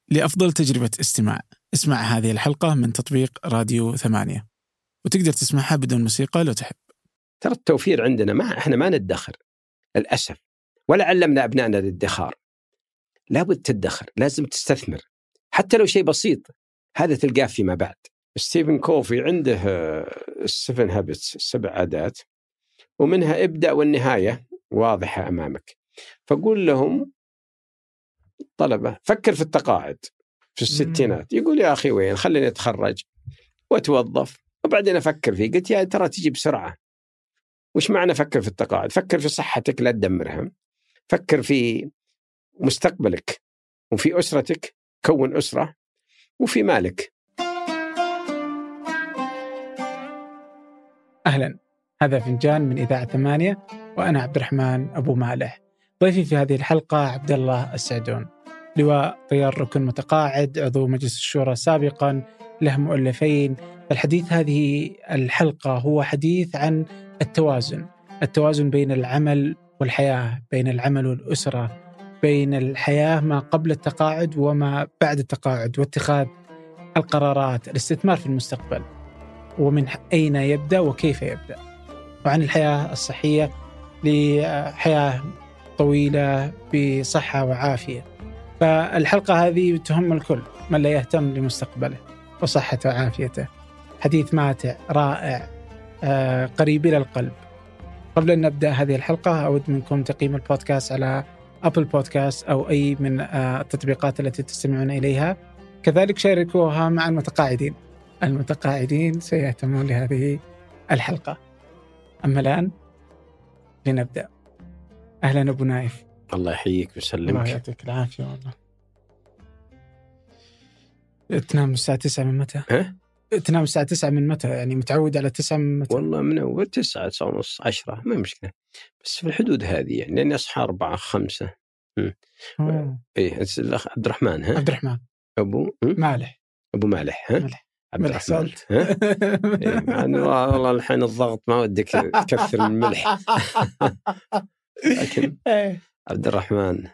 لأفضل تجربة استماع. اسمع هذه الحلقة من تطبيق راديو 8، وتقدر تسمعها بدون موسيقى لو تحب. ترى التوفير عندنا إحنا ما ندخر للأسف، ولا علمنا أبنائنا الادخار. لابد تدخر، لازم تستثمر حتى لو شيء بسيط، هذا تلقاه فيما بعد. ستيفن كوفي عنده 7 هابتس، 7 عادات، ومنها ابدأ والنهاية واضحة أمامك. فقول لهم طلبة فكر في التقاعد في الستينات، يقول يا أخي وين، خليني أتخرج وأتوظف وبعدين أفكر فيه. قلت يا ترى تجي بسرعة. وش معنى فكر في التقاعد؟ فكر في صحتك لا تدمرها، فكر في مستقبلك وفي أسرتك، كون أسرة، وفي مالك. أهلا، هذا فنجان من إذاعة 8، وأنا عبد الرحمن أبو مالح. ضيفي في هذه الحلقة عبد الله السعدون، لواء طيار ركن متقاعد، عضو مجلس الشورى سابقا، له مؤلفين. الحديث هذه الحلقة هو حديث عن التوازن بين العمل والحياة، بين العمل والأسرة، بين الحياة ما قبل التقاعد وما بعد التقاعد، واتخاذ القرارات، الاستثمار في المستقبل، ومن أين يبدأ وكيف يبدأ، وعن الحياة الصحية لحياة طويلة بصحة وعافية. فالحلقة هذه تهم الكل من لا يهتم لمستقبله وصحته وعافيته. حديث ماتع رائع، قريب إلى القلب. قبل أن نبدأ هذه الحلقة أود منكم تقييم البودكاست على أبل بودكاست أو أي من التطبيقات التي تستمعون إليها. كذلك شاركوها مع المتقاعدين سيهتمون لهذه الحلقة. أما الآن لنبدأ. أهلا أبو نايف. الله يحييك ويسلمك. الله يعطيك العافية. والله تنام الساعة 9 من متى؟ تنام الساعة 9 من متى؟ يعني متعود على 9 من متى؟ والله من أول 9 ونص 10 ما مشكلة، بس في الحدود هذه يعني، لأني أصحى 4 5. إيه الأخ عبد الرحمن. عبد الرحمن أبو مالح. أبو مالح. عبد الرحمن. إيه والله الحين الضغط ما ودك تكثر الملح. لكن عبد الرحمن.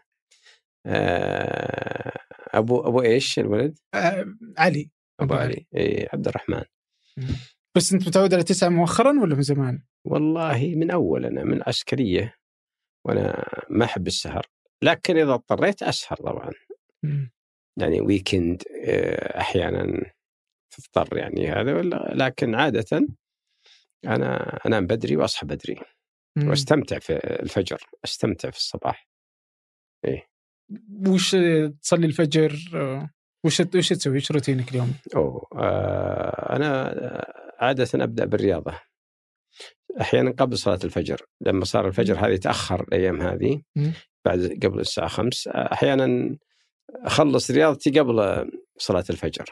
أبو إيش الولد؟ علي. أبو علي. إيه عبد الرحمن. بس أنت متعود على 9 مؤخرا ولا من زمان؟ والله من أول، أنا من عسكرية وأنا ما أحب السهر، لكن إذا اضطريت أسهر طبعا. يعني ويكند أحيانا تضطر يعني هذا، لكن عادة أنا أنام بدري وأصحى بدري واستمتع في الفجر، استمتع في الصباح. إيه. وش تصلي الفجر؟ وش تسوي؟ وش روتينك اليوم؟ أنا عادة أبدأ بالرياضة أحيانا قبل صلاة الفجر، لما صار الفجر هذه تأخر الأيام هذه، قبل الساعة 5 أحيانا أخلص رياضتي قبل صلاة الفجر.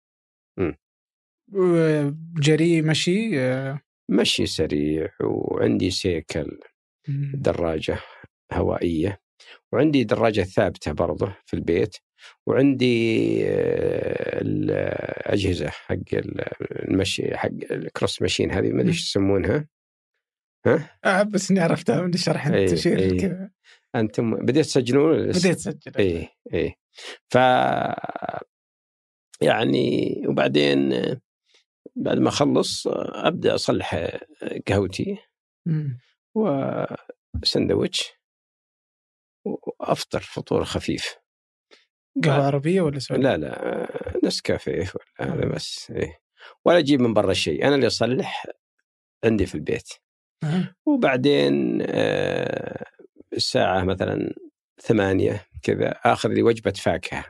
جري، مشي سريع، وعندي سيكل، دراجة هوائية، وعندي دراجة ثابتة برضه في البيت، وعندي الأجهزة حق المشي، حق الكروس ماشين هذه، ما أدري إيش يسمونها. بس إني عرفتها من الشرح. أنت تشير كذا. أنتم بديت تسجلون؟ بديت أسجل. إيه. يعني وبعدين بعد ما أخلص أبدأ أصلح قهوتي وسندويتش وأفطر فطور خفيف. قهوة عربية ولا سعودية؟ لا نسكافيه ولا هذا بس. إيه. ولا أجيب من برا الشيء، أنا اللي أصلح عندي في البيت. وبعدين الساعة مثلا 8 كذا آخذ لي وجبة فاكهة.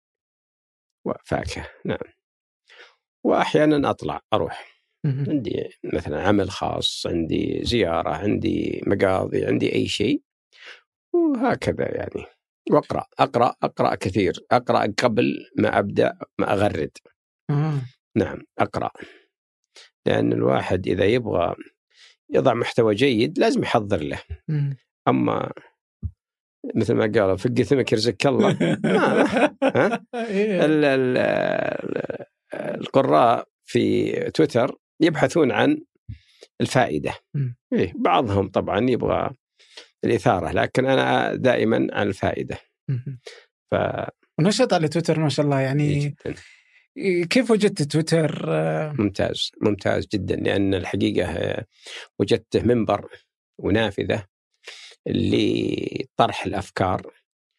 نعم. وأحيانا أروح عندي مثلا عمل خاص، عندي زيارة، عندي مقاضي، عندي أي شيء، وهكذا يعني. وأقرأ أقرأ كثير، أقرأ قبل ما أبدأ ما أغرد. نعم أقرأ، لأن الواحد إذا يبغى يضع محتوى جيد لازم يحضر له. أما مثل ما قالوا فق ثمك يرزقك الله. القراء في تويتر يبحثون عن الفائدة. إيه بعضهم طبعا يبغى الإثارة، لكن أنا دائما عن الفائدة. ونشط على تويتر ما شاء الله يعني. جداً. كيف وجدت تويتر؟ ممتاز جدا، لأن الحقيقة وجدته منبر ونافذة لطرح الأفكار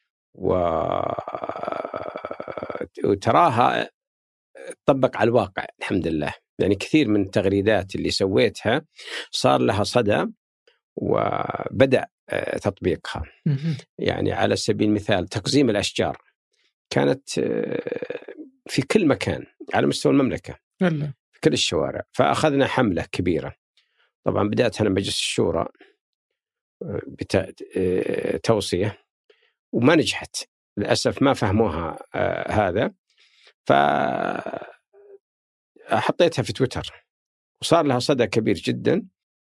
وتراها تطبق على الواقع الحمد لله. يعني كثير من التغريدات اللي سويتها صار لها صدى وبدأ تطبيقها. يعني على سبيل المثال تقزيم الأشجار كانت في كل مكان على مستوى المملكة، في كل الشوارع، فأخذنا حملة كبيرة. طبعا بدأتها مجلس الشورى بتوصية وما نجحت للأسف، ما فهموها هذا، فحطيتها في تويتر وصار لها صدى كبير جدا.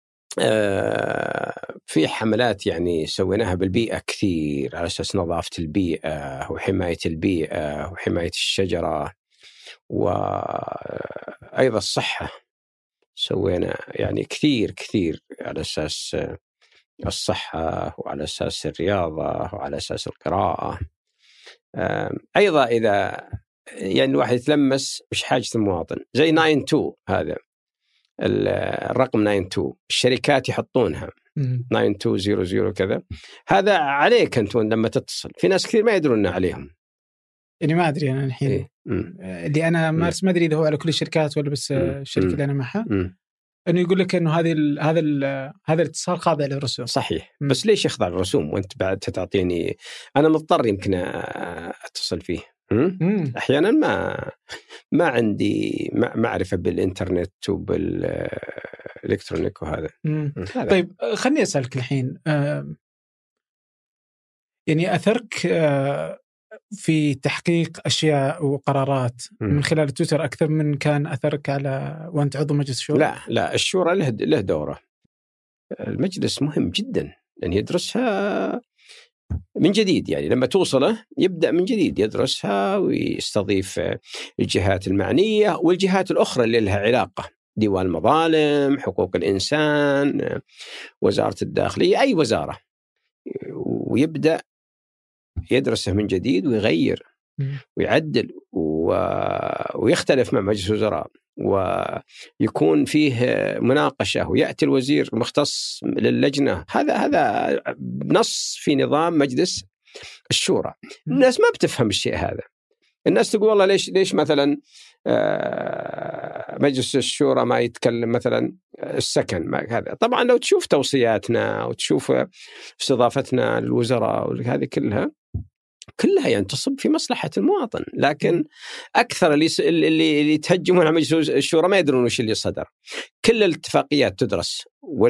في حملات يعني سويناها بالبيئة كثير على أساس نظافة البيئة وحماية البيئة وحماية الشجرة، وأيضا الصحة سوينا يعني كثير على أساس الصحة وعلى أساس الرياضة وعلى أساس القراءة. أيضا إذا يعني الواحد يتلمس مش حاجة المواطن زي 92 هذا الرقم 92 الشركات يحطونها 9200 كذا، هذا عليك أنتم لما تتصل. في ناس كثير ما يدرون عليهم، يعني ما أدري أنا الحين اللي أنا مارس ما أدري إذا هو على كل الشركات ولا بس الشركة اللي أنا معها، إنه يقول لك إنه هذا الاتصال خاضع للرسوم. صحيح. بس ليش يخضع للرسوم وأنت بعد تعطيني؟ أنا مضطر يمكن أتصل فيه. أحيانا ما عندي معرفة بالإنترنت وبالإلكترونيك وهذا. طيب خلني أسألك الحين، يعني أثرك في تحقيق أشياء وقرارات من خلال تويتر أكثر من كان أثرك على وأنت عضو مجلس الشورى؟ لا الشورى له دوره. المجلس مهم جدا لأن يدرسها من جديد، يعني لما توصله يبدأ من جديد يدرسها ويستضيف الجهات المعنية والجهات الأخرى اللي لها علاقة، ديوان المظالم، حقوق الإنسان، وزارة الداخلية، أي وزارة، ويبدأ يدرسه من جديد ويغير ويعدل ويختلف مع مجلس الوزراء ويكون فيه مناقشة ويأتي الوزير مختص للجنة. هذا نص في نظام مجلس الشورى. الناس ما بتفهم الشيء هذا. الناس تقول والله ليش مثلا مجلس الشورى ما يتكلم مثلا السكن ما هذا. طبعا لو تشوف توصياتنا وتشوف استضافتنا للوزراء وهذه كلها يعني تصب في مصلحة المواطن، لكن أكثر اللي يتهجمون على مجلس الشورى ما يدرون وش اللي صدر. كل الاتفاقيات تدرس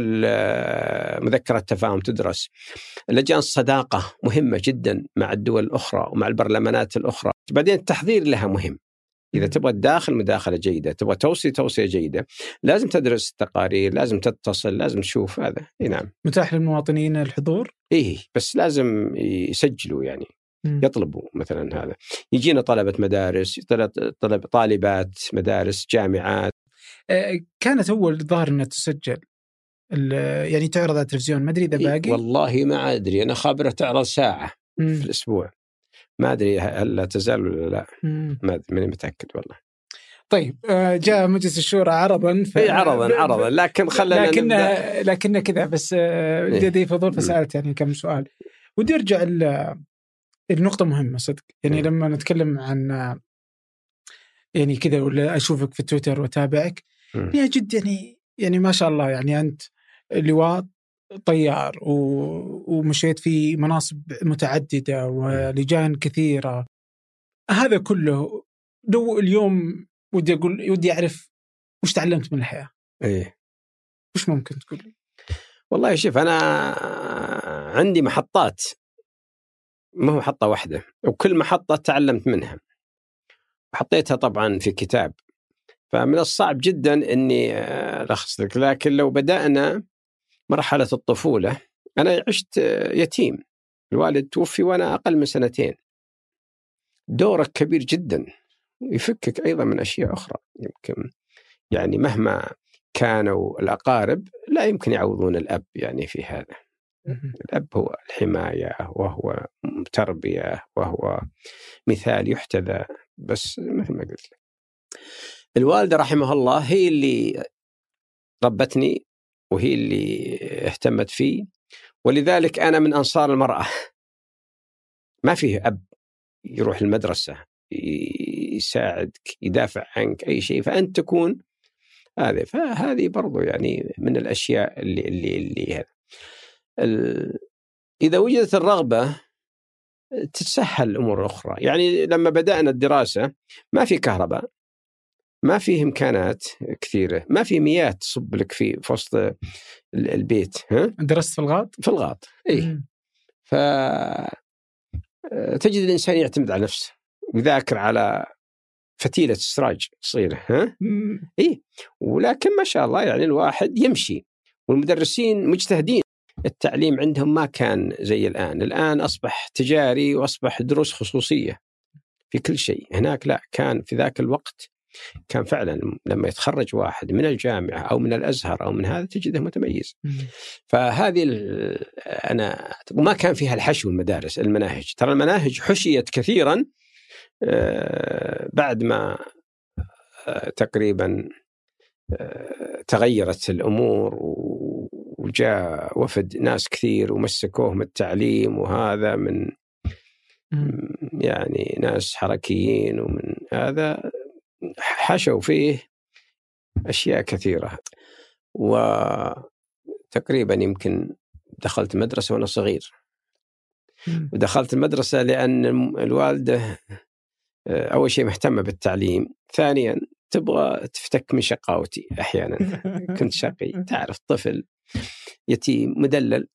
والمذكرة التفاهم تدرس. لجان الصداقة مهمة جدا مع الدول الأخرى ومع البرلمانات الأخرى. بعدين التحضير لها مهم. إذا تبغى تداخل مداخلة جيدة، تبغى توصية جيدة، لازم تدرس التقارير، لازم تتصل، لازم تشوف هذا. نعم. متاح للمواطنين الحضور؟ إيه، بس لازم يسجلوا يعني. يطلبوا مثلا هذا. يجينا طلبة مدارس، طالبات مدارس، جامعات. كانت أول ظاهر أنها تسجل يعني تعرض على التلفزيون، ما أدري إذا باقي. والله ما أدري، أنا خابرة تعرض ساعة في الأسبوع، ما أدري هل لا تزال ولا لا. ما أدري، ماني متأكد والله. طيب جاء مجلس الشورى عرضا عرضا لكن خلنا لكن كذا بس لدي فضول فسألت يعني كم سؤال. ودي أرجع النقطة مهمة صدق، يعني لما نتكلم عن يعني كذا ولا أشوفك في تويتر وتابعك يا جد يعني ما شاء الله، يعني أنت لواء طيار ومشيت في مناصب متعددة ولجان كثيرة. هذا كله لو اليوم ودي أعرف وش تعلمت من الحياة. إيه، وش ممكن تقول لي؟ والله شوف، أنا عندي محطات، ما هو محطة واحدة، وكل محطة تعلمت منها وحطيتها طبعا في كتاب. فمن الصعب جدا أني ألخص لك، لكن لو بدأنا مرحلة الطفولة، أنا عشت يتيم، الوالد توفي وأنا أقل من 2 دورك كبير جدا، يفكك أيضا من أشياء أخرى. يمكن يعني مهما كانوا الأقارب لا يمكن يعوضون الأب يعني في هذا. الأب هو الحماية، وهو تربية، وهو مثال يحتذى. بس مثل ما قلت لك، الوالدة رحمها الله هي اللي ربتني وهي اللي اهتمت فيه، ولذلك أنا من أنصار المرأة. ما فيه أب يروح المدرسة يساعدك يدافع عنك أي شيء، فأنت تكون هذا. فهذه برضو يعني من الأشياء اللي إذا وجدت الرغبة تتسهل الأمور الأخرى. يعني لما بدأنا الدراسة ما في كهرباء، ما في إمكانات كثيرة، ما في مياه تصب لك في وسط البيت. درست في الغاط؟ في الغاط، إيه. فتجد الإنسان يعتمد على نفسه ويذاكر على فتيلة سراج صغيرة. إيه. ولكن ما شاء الله يعني الواحد يمشي، والمدرسين مجتهدين. التعليم عندهم ما كان زي الآن أصبح تجاري وأصبح دروس خصوصية في كل شيء. هناك لا، كان في ذاك الوقت كان فعلا لما يتخرج واحد من الجامعة أو من الأزهر أو من هذا تجده متميز. فهذه أنا وما كان فيها الحشو المناهج. ترى المناهج حشيت كثيرا بعد ما تقريبا تغيرت الأمور وجاء وفد ناس كثير ومسكوهم التعليم، وهذا من يعني ناس حركيين، ومن هذا حشوا فيه أشياء كثيرة. وتقريبا يمكن دخلت مدرسة وأنا صغير، ودخلت المدرسة لأن الوالدة أول شيء مهتمة بالتعليم، ثانيا تبغى تفتك من شقاوتي. أحيانا كنت شقي، تعرف، طفل يتيم مدلل،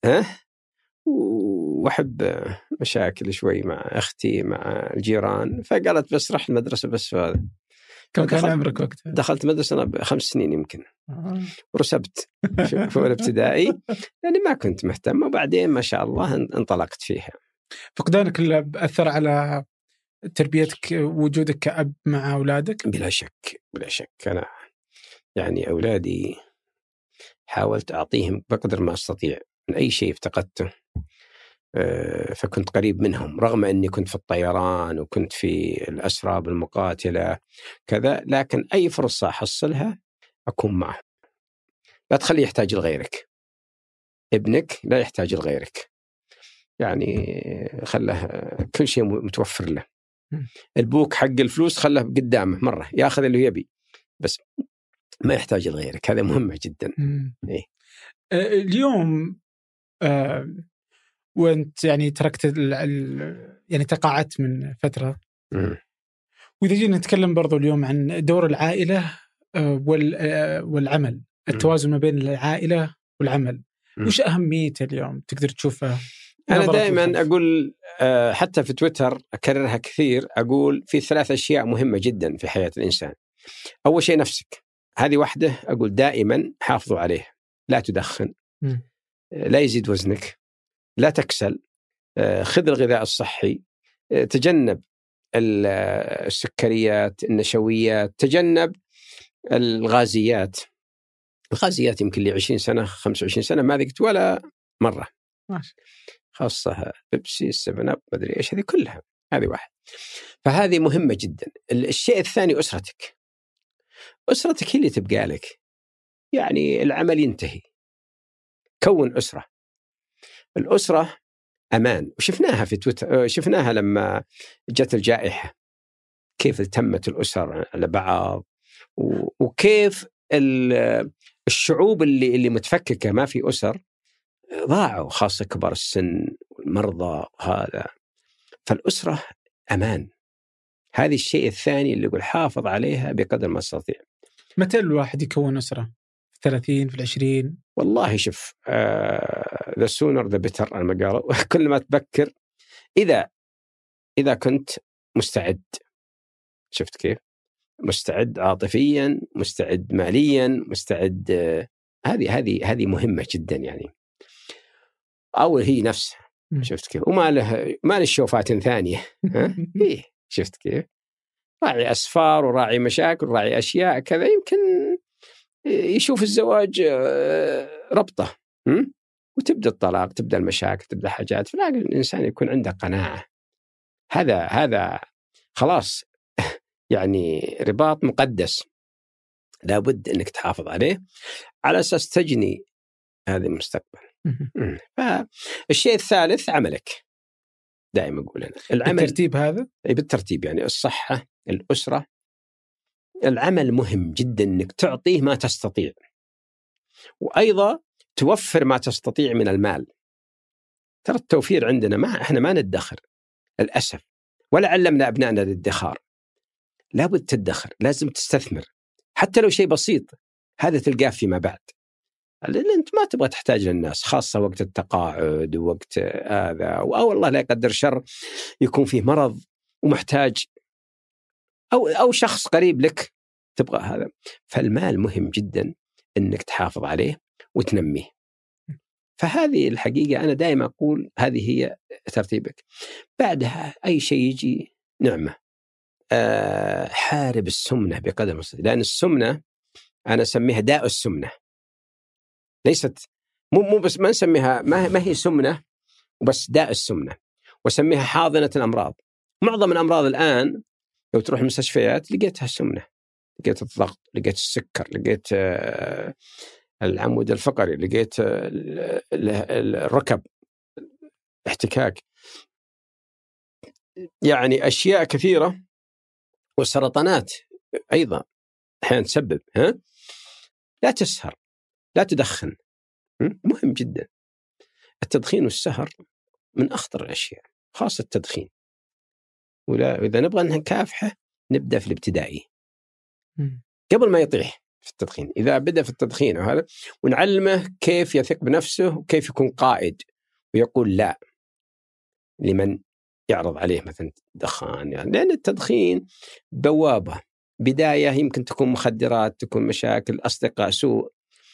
وأحب مشاكل شوي مع أختي مع الجيران. فقالت بس رح المدرسة بس. هذا كم كان عمرك وقتها؟ دخلت مدرسة أنا 5 سنين يمكن. ورسبت في الابتدائي يعني ما كنت مهتم، وبعدين ما شاء الله انطلقت فيها. فقدانك الأب أثر على تربيتك، وجودك كأب مع أولادك؟ بلا شك بلا شك. أنا يعني أولادي حاولت أعطيهم بقدر ما أستطيع من أي شيء افتقدته، فكنت قريب منهم رغم أني كنت في الطيران وكنت في الأسراب المقاتلة كذا، لكن أي فرصة أحصلها أكون معه. لا تخليه يحتاج لغيرك، ابنك لا يحتاج لغيرك، يعني خله كل شيء متوفر له. البوك حق الفلوس خله قدامه مرة ياخذ اللي يبي، بس ما يحتاج لغيرك. هذا مهمة جدا. إيه؟ اليوم وانت يعني تركت يعني تقاعدت من فترة، وإذا جينا نتكلم برضو اليوم عن دور العائلة والعمل، التوازن ما بين العائلة والعمل، وش أهميته اليوم تقدر تشوفه؟ أنا دائما أقول حتى في تويتر أكررها كثير، أقول في 3 أشياء مهمة جدا في حياة الإنسان. أول شيء نفسك، هذه واحدة أقول دائما حافظوا عليه. لا تدخن، لا يزيد وزنك، لا تكسل، خذ الغذاء الصحي، تجنب السكريات، النشويات، تجنب الغازيات. الغازيات يمكن لي 20 سنة 25 سنة ما ذقت ولا مرة، خاصة بيبسي، 7 أب، مدري إيش، هذه كلها. هذه واحد. فهذه مهمة جدا. الشيء الثاني أسرتك. أسرتك هي اللي تبقى لك. يعني العمل ينتهي، كون أسرة. الأسرة أمان، وشفناها في تويتر، شفناها لما جت الجائحة كيف التمت الأسر على بعض، وكيف الشعوب اللي متفككة ما في أسر ضاعوا، خاصة كبار السن والمرضى. هذا فالأسرة أمان. هذه الشيء الثاني اللي يقول حافظ عليها بقدر ما استطيع. متى الواحد يكون أسرة؟ في 30 في 20؟ والله شوف، the sooner the better المقالة. كل ما تبكر، إذا كنت مستعد. شفت كيف؟ مستعد عاطفيا، مستعد ماليا، مستعد. هذه مهمة جدا يعني. أو هي نفسها. شفت كيف؟ وما له شوفات ثانية. إيه، شفت كيف؟ راعي أسفار وراعي مشاكل وراعي أشياء كذا، يمكن يشوف الزواج ربطة. وتبدأ الطلاق، تبدأ المشاكل، تبدأ حاجات. فلا الإنسان يكون عنده قناعة، هذا خلاص يعني رباط مقدس لابد أنك تحافظ عليه على أساس تجني هذا المستقبل. فالشيء الثالث عملك، دائما أقول أنا العمل بالترتيب هذا؟ بالترتيب، يعني الصحة، الأسرة، العمل مهم جدا أنك تعطيه ما تستطيع، وأيضا توفر ما تستطيع من المال. ترى التوفير عندنا إحنا ما ندخر للأسف، ولا علمنا أبنائنا الادخار. لابد تدخر، لازم تستثمر حتى لو شيء بسيط، هذا تلقاه فيما بعد، لأن أنت ما تبغى تحتاج للناس، خاصة وقت التقاعد ووقت هذا، أو الله لا يقدر شر يكون فيه مرض ومحتاج، أو شخص قريب لك تبغى هذا. فالمال مهم جدا أنك تحافظ عليه وتنميه. فهذه الحقيقة أنا دائما أقول هذه هي ترتيبك. بعدها أي شيء يجي نعمة. حارب السمنة بقدر المستطاع، لأن السمنة أنا أسميها داء السمنة، ليست مو بس ما نسميها، ما هي سمنة وبس، داء السمنة، وسميها حاضنة الأمراض. معظم الأمراض الآن لو تروح المستشفيات لقيتها السمنة، لقيت الضغط، لقيت السكر، لقيت العمود الفقري، لقيت الركب، احتكاك، يعني أشياء كثيرة. والسرطانات أيضا أحيانا تسبب. لا تسهر، لا تدخن، مهم جدا. التدخين والسهر من أخطر الأشياء، خاصة التدخين. وإذا نبغى نكافحه نبدأ في الابتدائي قبل ما يطيح في التدخين. إذا بدأ في التدخين وهذا، ونعلمه كيف يثق بنفسه وكيف يكون قائد ويقول لا لمن يعرض عليه مثلا دخان، يعني لأن التدخين بوابة، بداية يمكن تكون مخدرات، تكون مشاكل، أصدقاء سوء،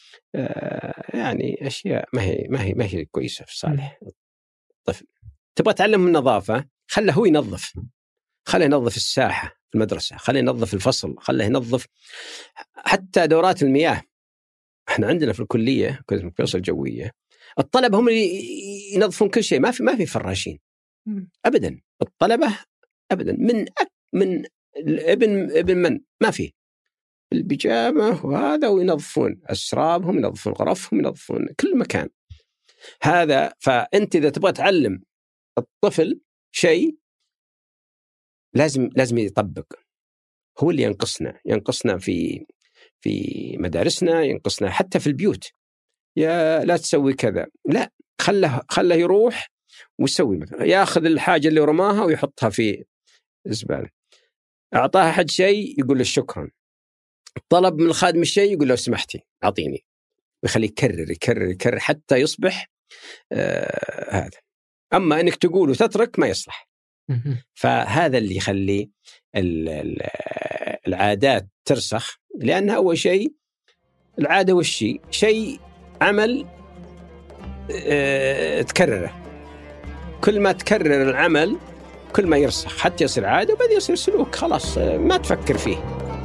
يعني أشياء ما هي كويسة في صالح الطفل. تبغى تعلم النظافة، خله هو ينظف، خله ينظف الساحة في المدرسة، خله ينظف الفصل، خله ينظف حتى دورات المياه. احنا عندنا في الكلية كلية الفيصل الجوية الطلبة هم اللي ينظفون كل شيء، ما في فراشين أبدا. الطلبة أبدا من ابن من ما فيه البيجامة وهذا، وينظفون أسرابهم، ينظفون غرفهم، ينظفون كل مكان. هذا فأنت إذا تبغى تعلم الطفل شيء لازم يطبق. هو اللي ينقصنا في مدارسنا، ينقصنا حتى في البيوت. يا لا تسوي كذا، لا، خله يروح ويسوي، مثلا ياخذ الحاجة اللي رماها ويحطها في الزبالة. أعطاها حد شيء يقول له شكرا، طلب من الخادم الشيء يقول له سمحتي أعطيني، ويخليه يكرر حتى يصبح هذا. أما أنك تقول وتترك ما يصلح. فهذا اللي يخلي العادات ترسخ، لأنها أول شيء العادة والشيء شيء عمل تكرره، كل ما تكرر العمل كل ما يرسخ حتى يصير عادة، وبعدين يصير سلوك، خلاص ما تفكر فيه.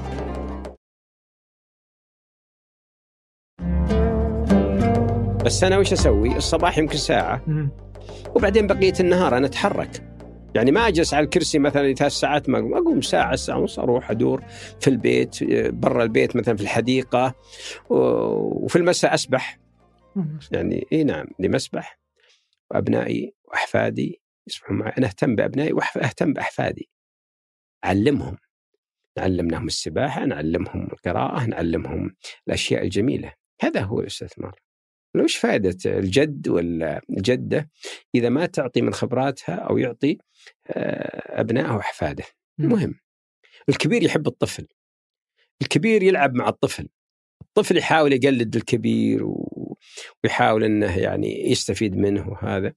بس أنا وش أسوي؟ الصباح يمكن ساعة، وبعدين بقية النهار أنا أتحرك. يعني ما أجلس على الكرسي مثلا 3 ساعات، ما أقوم ساعة ونص أروح أدور في البيت، برا البيت مثلا في الحديقة، وفي المساء أسبح. يعني نعم لمسبح، وأبنائي وأحفادي يسبحون معي. أنا أهتم بأبنائي وأهتم بأحفادي، أعلمهم، نعلمناهم السباحة، نعلمهم القراءة، نعلمهم الأشياء الجميلة. هذا هو الاستثمار. وش فائدة الجد ولا الجدة إذا ما تعطي من خبراتها أو يعطي أبنائه وأحفاده؟ مهم. الكبير يحب الطفل، الكبير يلعب مع الطفل يحاول يقلد الكبير ويحاول أنه يعني يستفيد منه. وهذا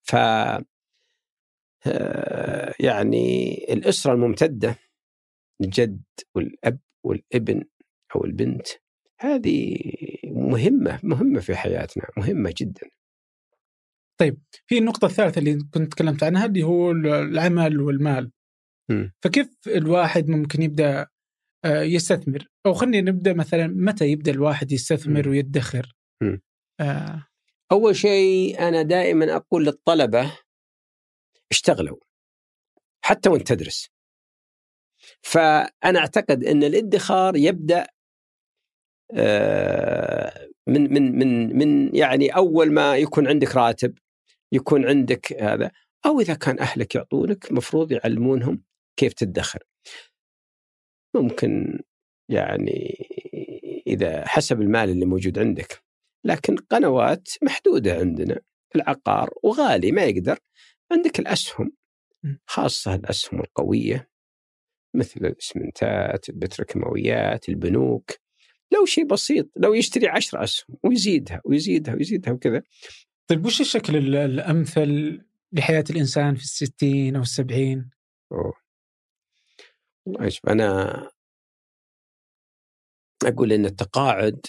يعني الأسرة الممتدة، الجد والأب والابن أو البنت، هذه مهمة في حياتنا، مهمة جدا. طيب، في النقطة الثالثة اللي كنت تكلمت عنها اللي هو العمل والمال. فكيف الواحد ممكن يبدأ يستثمر؟ أو خلينا نبدأ مثلا، متى يبدأ الواحد يستثمر ويدخر؟ أول شيء أنا دائما أقول للطلبة اشتغلوا حتى وانت تدرس. فأنا أعتقد أن الادخار يبدأ من يعني أول ما يكون عندك راتب، يكون عندك هذا، أو إذا كان أهلك يعطونك مفروض يعلمونهم كيف تدخر. ممكن يعني إذا حسب المال اللي موجود عندك، لكن قنوات محدودة عندنا. العقار وغالي ما يقدر. عندك الأسهم، خاصة الأسهم القوية مثل الإسمنتات، البتروكيماويات، البنوك. لو شيء بسيط، لو يشتري 10 أسهم ويزيدها ويزيدها ويزيدها وكذا. طيب وش الشكل الأمثل لحياة الإنسان في 60 أو 70؟ والله أنا أقول إن التقاعد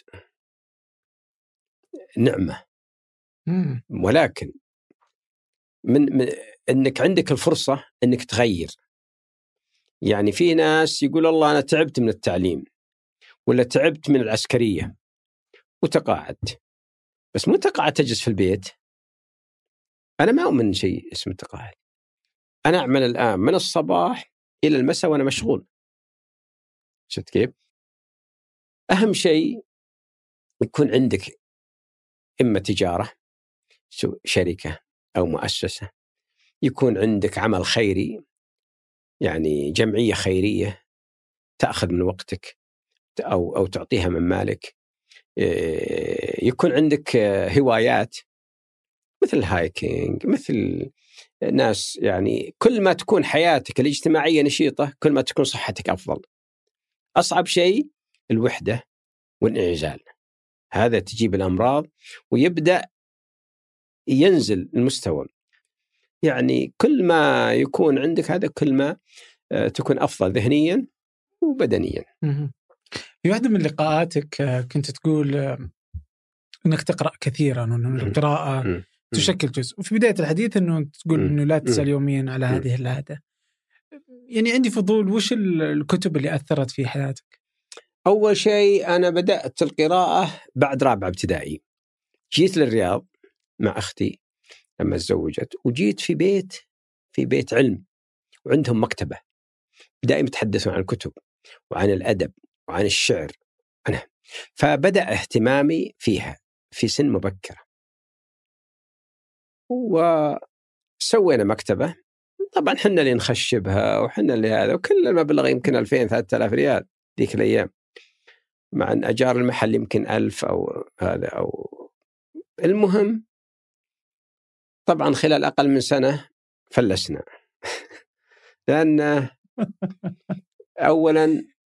نعمة، ولكن من إنك عندك الفرصة إنك تغير. يعني في ناس يقول الله أنا تعبت من التعليم ولا تعبت من العسكرية وتقاعدت، بس مو تقاعد تجلس في البيت. أنا ما أؤمن شيء اسمه تقاعد. أنا أعمل الآن من الصباح إلى المساء وأنا مشغول. شفت كيف؟ أهم شيء يكون عندك إما تجارة، شركة أو مؤسسة، يكون عندك عمل خيري، يعني جمعية خيرية تأخذ من وقتك أو تعطيها من مالك. يكون عندك هوايات مثل الهايكينج، مثل ناس، يعني كل ما تكون حياتك الاجتماعية نشيطة كل ما تكون صحتك أفضل. أصعب شيء الوحدة والانعزال، هذا تجيب الأمراض ويبدأ ينزل المستوى. يعني كل ما يكون عندك هذا كل ما تكون أفضل ذهنيا وبدنيا. في واحدة من لقاءاتك كنت تقول أنك تقرأ كثيرا وأن القراءة تشكل جزء، وفي بداية الحديث أنه تقول أنه لا تزال يوميا على هذه العادة. يعني عندي فضول، وش الكتب اللي أثرت في حياتك؟ أول شيء أنا بدأت القراءة بعد رابعة ابتدائي. جيت للرياض مع أختي لما تزوجت، وجيت في بيت علم وعندهم مكتبة، دائما يتحدثون عن الكتب وعن الأدب وعن الشعر. فبدأ اهتمامي فيها في سن مبكرة، وسوينا مكتبة. طبعا حنا اللي نخشبها وحنا اللي هذا، وكل المبلغ يمكن 2000-3000 ريال ذيك الأيام، مع أن أجار المحل يمكن 1000 أو هذا أو. المهم طبعا خلال أقل من سنة فلسنا لأن أولا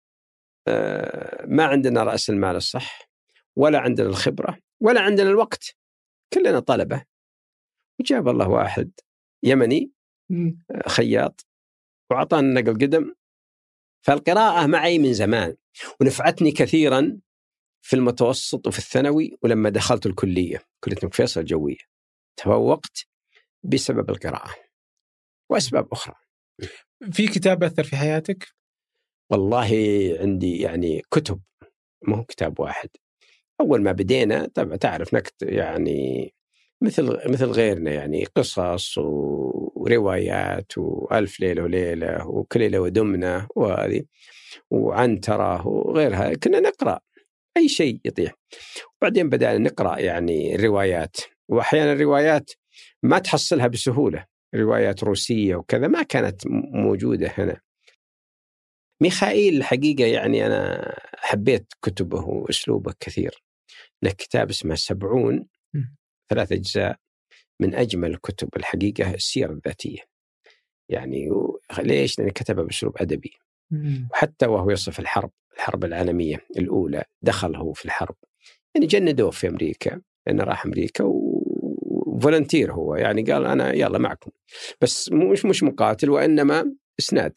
ما عندنا رأس المال الصح، ولا عندنا الخبرة، ولا عندنا الوقت. كلنا طلبة. وجاب الله واحد يمني خياط وعطانا نقل قدم. فالقراءة معي من زمان ونفعتني كثيرا في المتوسط وفي الثانوي. ولما دخلت الكلية، كلية الملك فيصل الجوية، تفوقت بسبب القراءة وأسباب أخرى. في كتاب أثر في حياتك؟ والله عندي يعني كتب، ما هو كتاب واحد. أول ما بدينا طبعا تعرف يعني مثل غيرنا، يعني قصص وروايات وألف ليلة وليلة وكليلة ودمنة وهذه وعنترة وغيرها، كنا نقرأ أي شيء يطيح. وبعدين بدأنا نقرأ يعني الروايات، وأحيانا الروايات ما تحصلها بسهولة، روايات روسية وكذا ما كانت موجودة هنا. ميخائيل الحقيقة يعني أنا حبيت كتبه وأسلوبه كثير. له كتاب اسمه 70 3 أجزاء، من أجمل الكتب الحقيقة السيرة الذاتية. يعني ليش؟ لأنه كتبه بأسلوب أدبي. وحتى وهو يصف الحرب العالمية الأولى، دخل هو في الحرب، يعني جندوه في أمريكا لأنه راح أمريكا وفولنتير هو، يعني قال أنا يلا معكم، بس مش مقاتل وإنما إسناد.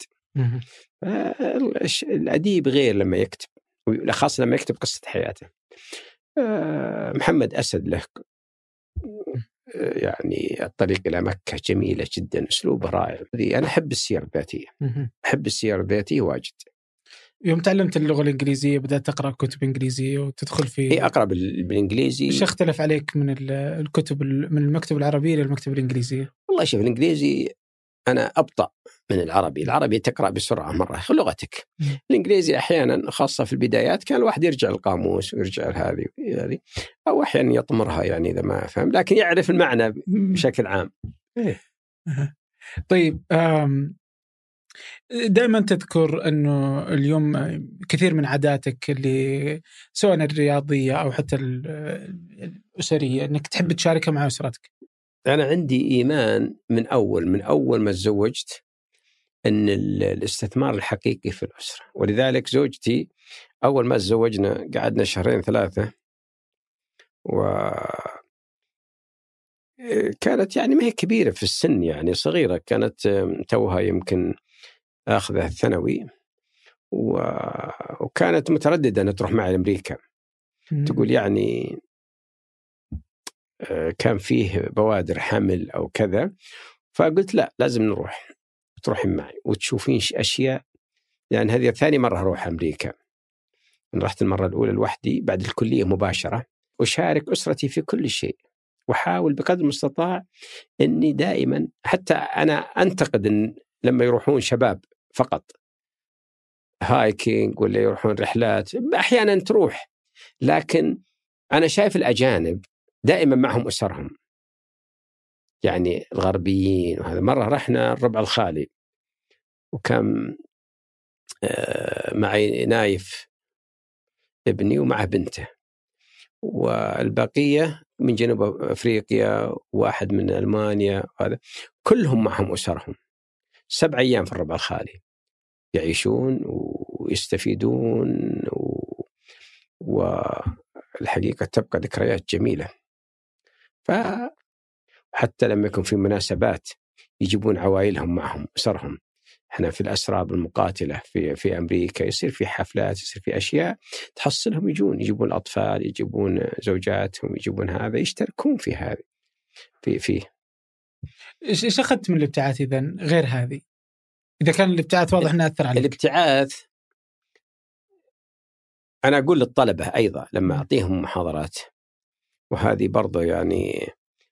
الأديب غير لما يكتب، خاصة لما يكتب قصة حياته. محمد أسد له يعني الطريق إلى مكة جميلة جدا، أسلوبه رائع. أنا أحب السير الذاتية، أحب السير الذاتية واجد. يوم تعلمت اللغة الإنجليزية بدأت تقرأ كتب إنجليزية وتدخل في أقرأ بالإنجليزي. إيش اختلف عليك من الكتب من المكتبة العربية للمكتبة الإنجليزية؟ والله شوف، الإنجليزي أنا أبطأ من العربي تقرأ بسرعة مرة لغتك. الإنجليزي أحيانا خاصة في البدايات كان الواحد يرجع القاموس ويرجع هذه أو أحيانا يطمرها يعني إذا ما فهم، لكن يعرف المعنى بشكل عام. طيب دائما تذكر أنه اليوم كثير من عاداتك اللي سواء الرياضية أو حتى الأسرية أنك تحب تشاركها مع أسرتك. أنا عندي إيمان من أول ما تزوجت أن الاستثمار الحقيقي في الأسرة، ولذلك زوجتي أول ما تزوجنا قعدنا 2-3 وكانت يعني ما هي كبيرة في السن، يعني صغيرة، كانت توها يمكن أخذها الثانوي وكانت مترددة أن تروح معي لأمريكا. تقول يعني كان فيه بوادر حمل أو كذا، فقلت لا، لازم نروح، تروحين معي وتشوفين أشياء، لأن هذه ثاني مرة أروح أمريكا. رحت المرة الأولى لوحدي بعد الكلية مباشرة، أشارك أسرتي في كل شيء، وحاول بقدر المستطاع أني دائما، حتى أنا أنتقد إن لما يروحون شباب فقط هايكينج ولا يروحون رحلات، أحيانا تروح، لكن أنا شايف الأجانب دائما معهم أسرهم، يعني الغربيين. وهذا مرة رحنا الربع الخالي وكان معي نايف ابني ومعه بنته، والبقية من جنوب أفريقيا، واحد من ألمانيا، هذا كلهم معهم أسرهم. 7 أيام في الربع الخالي يعيشون ويستفيدون والحقيقة تبقى ذكريات جميلة. فحتى لما يكون في مناسبات يجيبون عوائلهم معهم أسرهم. احنا في الأسراب المقاتلة في أمريكا يصير في حفلات، يصير في أشياء تحصلهم، يجيبون الأطفال، يجيبون زوجاتهم، يجيبون هذا، يشتركون في هذه فيه. إيش أخذت من الابتعاث إذن غير هذه؟ إذا كان الابتعاث واضح أنه أثر عليك. الابتعاث أنا أقول للطلبة أيضا لما أعطيهم محاضرات، وهذه برضو يعني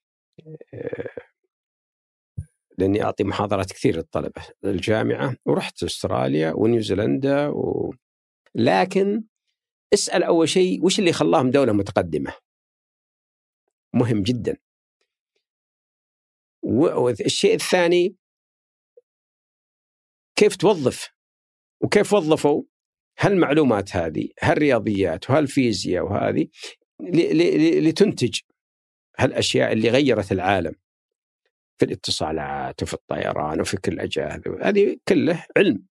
لأني أعطي محاضرات كثير للطلبة الجامعة، ورحت أستراليا ونيوزيلندا لكن اسأل أول شيء وش اللي خلاهم دولة متقدمة، مهم جدا. والشيء الثاني كيف توظف وكيف وظفوا هالمعلومات هذه، هالرياضيات وهالفيزياء وهذه لتنتج هالأشياء اللي غيرت العالم في الاتصالات وفي الطيران وفي كل الأجهزة هذه، كله علم.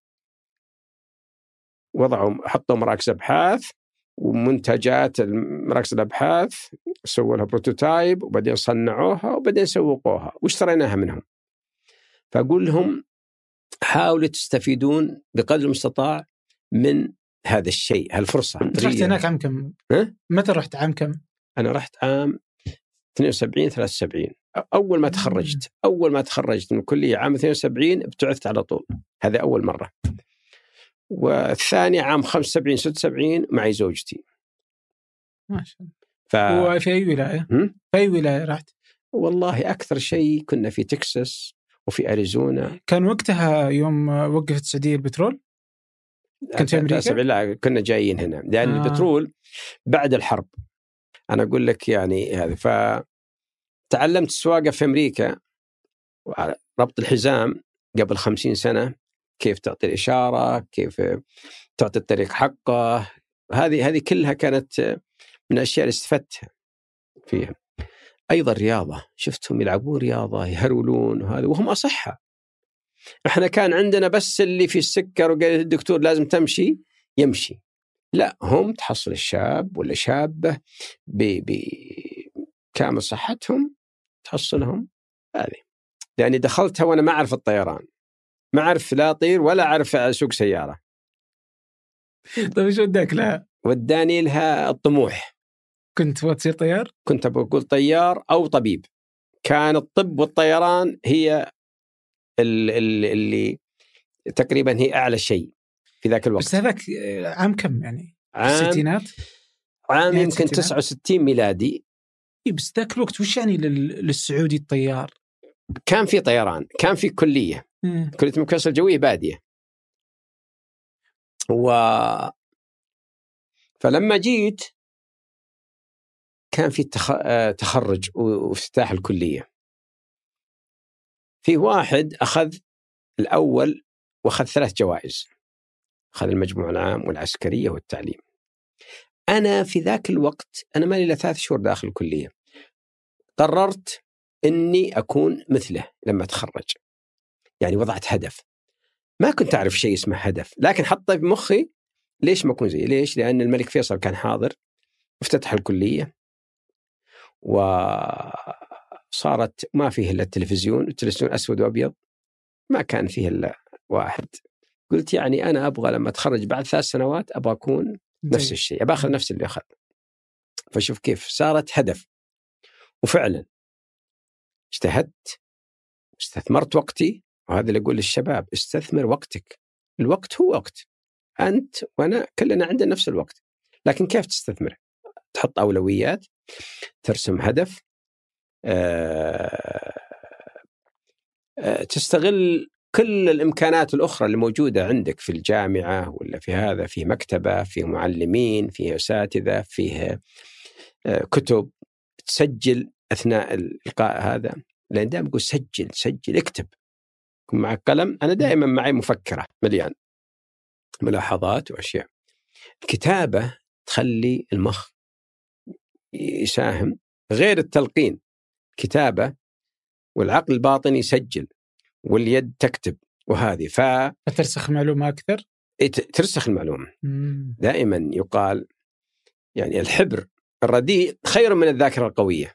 حطوا مراكز أبحاث ومنتجات مراكز الأبحاث، سووا لها بروتوتايب وبعدين صنعوها وبعدين سوقوها واشتريناها منهم. فأقول لهم حاولوا تستفيدون بقدر المستطاع من هذا الشيء، هالفرصة. رحت هناك عام كم؟ متى رحت؟ عام كم؟ أنا رحت عام 72-73. أول ما تخرجت من الكلية عام 72 ابتعثت على طول، هذا أول مرة. والثاني عام 75-76 معي زوجتي. ما شاء الله. وفي أي ولاية؟ في أي ولاية رحت؟ والله أكثر شيء كنا في تكساس وفي أريزونا. كان وقتها يوم وقفت السعودية البترول؟ كنت في أمريكا؟ لا، كنا جايين هنا لأن البترول بعد الحرب. أنا أقول لك يعني هذا. فتعلمت السواقة في أمريكا، ربط الحزام قبل 50 سنة، كيف تعطي الإشارة، كيف تعطي الطريق حقه. هذه كلها كانت من الأشياء اللي استفدتها فيها. أيضا رياضة، شفتهم يلعبون رياضة، يهرولون وهذا وهم أصحة. إحنا كان عندنا بس اللي في السكر وقال الدكتور لازم تمشي يمشي، لا، هم تحصل الشاب ولا شابة بكامل صحتهم تحصلهم هذه. يعني دخلتها وأنا ما أعرف الطيران، ما أعرف لا أطير ولا أعرف أسوق سيارة. طيب إيش وداك لها؟ وداني لها الطموح. كنت تبغى تصير طيار؟ كنت بقول طيار أو طبيب. كان الطب والطيران هي اللي تقريبا هي أعلى شيء. في ذاك الوقت. بس هذاك عام كم يعني؟ عام الستينات؟ عام يمكن 69 ميلادي. بس ذاك الوقت وش يعني للسعودي الطيار؟ كان في طيران، كان في كلية كلية المكاسة الجوية بادية. فلما جيت كان في تخرج وافتتاح الكلية. في واحد أخذ الأول وأخذ 3 جوائز، أخذ المجموع العام والعسكرية والتعليم. أنا في ذاك الوقت أنا مالي إلا 3 شهور داخل الكلية، قررت أني أكون مثله لما أتخرج. يعني وضعت هدف، ما كنت أعرف شيء اسمه هدف، لكن حطه في مخي ليش ما أكون زيه؟ ليش؟ لأن الملك فيصل كان حاضر وافتتح الكلية، وصارت ما فيه إلا التلفزيون، التلفزيون أسود وأبيض، ما كان فيه إلا واحد. قلت يعني أنا أبغى لما أتخرج بعد 3 سنوات أبغى أكون نفس الشيء، أبغى أخذ نفس اللي أخذ. فشوف كيف صارت هدف. وفعلا اجتهدت واستثمرت وقتي. وهذا اللي أقول للشباب، استثمر وقتك. الوقت هو وقت، أنت وأنا كلنا عندنا نفس الوقت، لكن كيف تستثمره؟ تحط أولويات، ترسم هدف، تستغل كل الإمكانات الأخرى اللي موجودة عندك في الجامعة ولا في هذا، في مكتبة، في معلمين، في أساتذة، فيه كتب. تسجل أثناء الإلقاء هذا، لأن دائما أقول سجل اكتب، كن معك قلم. أنا دائما معي مفكرة مليان ملاحظات وأشياء. الكتابة تخلي المخ يساهم غير التلقين. كتابة والعقل الباطن يسجل واليد تكتب، وهذه فترسخ معلومة أكثر. ترسخ المعلومة. دائما يقال يعني الحبر الرديء خير من الذاكرة القوية.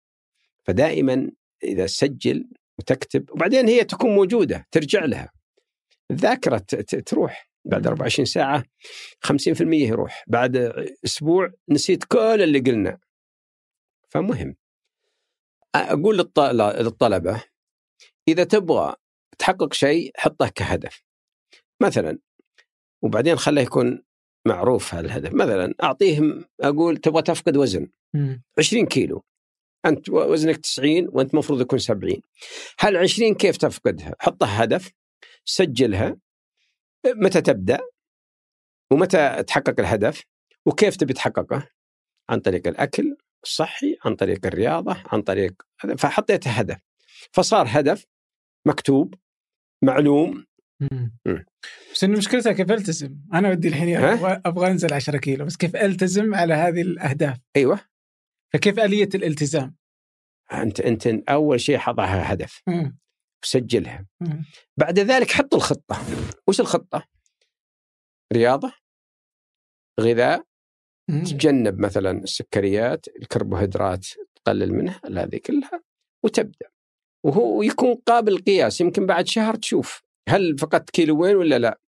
فدائما إذا سجل وتكتب، وبعدين هي تكون موجودة ترجع لها. الذاكرة تروح بعد 24 ساعة 50% يروح، بعد أسبوع نسيت كل اللي قلنا. فمهم أقول للطلبة إذا تبغى تحقق شيء حطه كهدف مثلا، وبعدين خليه يكون معروف هالهدف. مثلا أعطيهم، أقول تبغى تفقد وزن 20 كيلو، أنت وزنك 90 وأنت مفروض يكون 70. هل 20 كيف تفقدها؟ حطها هدف، سجلها، متى تبدأ ومتى تحقق الهدف وكيف تبي تحققه، عن طريق الأكل الصحي، عن طريق الرياضة، عن طريق. فحطيت هدف، فصار هدف مكتوب معلوم. بس إنه مشكلتها كيف ألتزم. أنا ودي الحين أبغى أنزل 10 كيلو، بس كيف ألتزم على هذه الأهداف؟ أيوة. فكيف آلية الالتزام؟ أنت أول شيء حضعها هدف وسجلها. بعد ذلك حط الخطة. وش الخطة؟ رياضة، غذاء، تجنب مثلا السكريات، الكربوهيدرات تقلل منها، هذه كلها، وتبدأ. وهو يكون قابل للقياس. يمكن بعد شهر تشوف هل فقدت كيلوين ولا لا.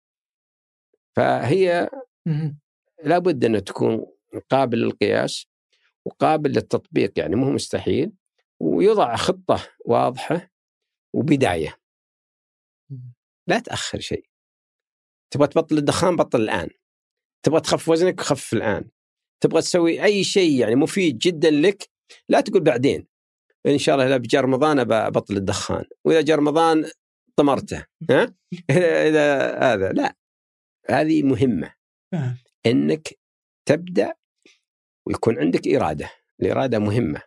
فهي لابد أن تكون قابل للقياس وقابل للتطبيق، يعني مو مستحيل. ويضع خطة واضحة وبداية، لا تأخر شيء. تبغى تبطل الدخان بطل الآن، تبغى تخف وزنك خف الآن، تبغى تسوي أي شيء يعني مفيد جدا لك لا تقول بعدين إن شاء الله إذا بجاء رمضان بطل الدخان، وإذا جاء رمضان طمرته إذا هذا لا. هذه مهمة إنك تبدأ ويكون عندك إرادة. الإرادة مهمة،